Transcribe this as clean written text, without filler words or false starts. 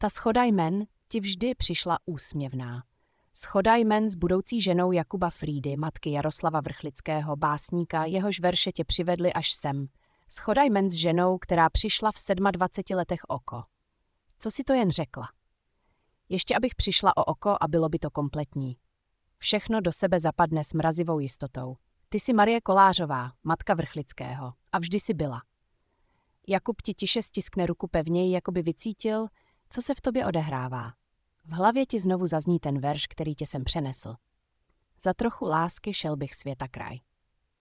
Ta shoda jmen ti vždy přišla úsměvná. Shoda jmen s budoucí ženou Jakuba Frýdy, matky Jaroslava Vrchlického, básníka, jehož verše tě přivedly až sem. Shoda jmen s ženou, která přišla v 27 letech oko. Co si to jen řekla? Ještě abych přišla o oko a bylo by to kompletní. Všechno do sebe zapadne s mrazivou jistotou. Ty jsi Marie Kolářová, matka Vrchlického. A vždy si byla. Jakub ti tiše stiskne ruku pevněji, jako by vycítil, co se v tobě odehrává. V hlavě ti znovu zazní ten verš, který tě sem přenesl. Za trochu lásky šel bych světa kraj.